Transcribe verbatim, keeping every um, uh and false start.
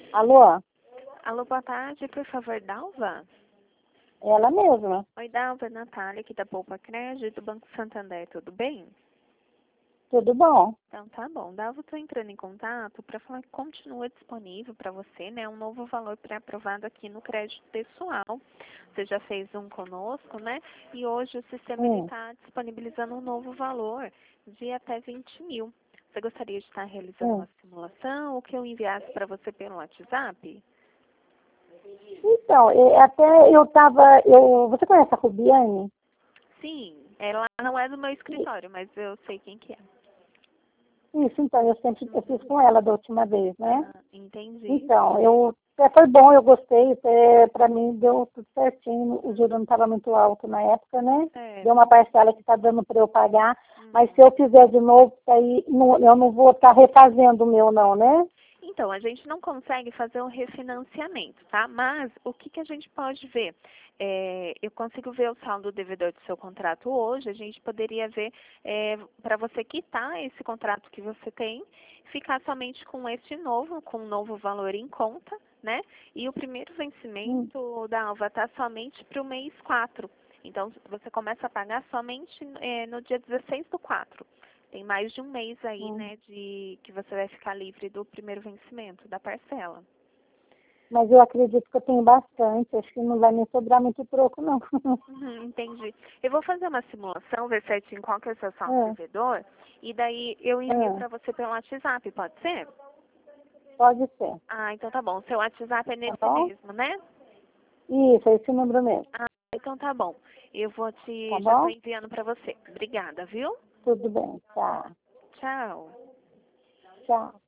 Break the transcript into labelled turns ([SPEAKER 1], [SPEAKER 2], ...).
[SPEAKER 1] Alô?
[SPEAKER 2] Alô, boa tarde, por favor, Dalva?
[SPEAKER 1] Ela mesma.
[SPEAKER 2] Oi, Dalva, é Natália, aqui da Poupa Crédito, do Banco Santander, tudo bem?
[SPEAKER 1] Tudo bom?
[SPEAKER 2] Então tá bom. Dalva, estou entrando em contato para falar que continua disponível para você, né, um novo valor pré-aprovado aqui no crédito pessoal. Você já fez um conosco, né? E hoje o sistema
[SPEAKER 1] Hum.
[SPEAKER 2] está disponibilizando um novo valor de até vinte mil. Você gostaria de estar realizando
[SPEAKER 1] Hum.
[SPEAKER 2] uma simulação ou que eu enviasse para você pelo WhatsApp?
[SPEAKER 1] Então, e- até eu tava. Eu, você conhece a Rubiane?
[SPEAKER 2] Sim, ela não é do meu
[SPEAKER 1] I-
[SPEAKER 2] escritório, mas eu sei quem que é.
[SPEAKER 1] Isso, então, eu sempre eu fiz com ela da última vez, né?
[SPEAKER 2] Ah, entendi.
[SPEAKER 1] Então, eu. Até foi bom, eu gostei, até pra mim deu tudo certinho. O juro não estava muito alto na época, né?
[SPEAKER 2] É.
[SPEAKER 1] Deu uma parcela que está dando para eu pagar. Mas se
[SPEAKER 2] Uhum.
[SPEAKER 1] eu fizer de novo, aí não- eu não vou estar refazendo o meu, não, né?
[SPEAKER 2] Então, a gente não consegue fazer um refinanciamento, tá? Mas o que, que a gente pode ver? É, eu consigo ver o saldo devedor do seu contrato hoje, a gente poderia ver para você quitar esse contrato que você tem, ficar somente com esse novo, com um novo valor em conta, né? E o primeiro
[SPEAKER 1] Hum.
[SPEAKER 2] vencimento da Alva está somente para o mês quatro. Então, você começa a pagar somente é, no dia dezesseis do quatro. Tem mais de um mês aí,
[SPEAKER 1] Hum.
[SPEAKER 2] né, de que você vai ficar livre do primeiro vencimento, da parcela.
[SPEAKER 1] Mas eu acredito que eu tenho bastante, acho que não vai me sobrar muito troco, não.
[SPEAKER 2] Uhum, entendi. Eu vou fazer uma simulação, ver certinho qual que é o seu saldo
[SPEAKER 1] É,
[SPEAKER 2] devedor, e daí eu envio
[SPEAKER 1] é,
[SPEAKER 2] para você pelo WhatsApp, pode ser?
[SPEAKER 1] pode ser,
[SPEAKER 2] Ah, então tá bom. Seu WhatsApp é
[SPEAKER 1] tá
[SPEAKER 2] nesse
[SPEAKER 1] bom?
[SPEAKER 2] mesmo, né?
[SPEAKER 1] Isso, é esse número mesmo,
[SPEAKER 2] Ah, então tá bom. Eu vou
[SPEAKER 1] tá
[SPEAKER 2] te, já tô
[SPEAKER 1] bom?
[SPEAKER 2] enviando para você. Obrigada, viu?
[SPEAKER 1] Tudo bem, tá.
[SPEAKER 2] Tchau.
[SPEAKER 1] Tchau.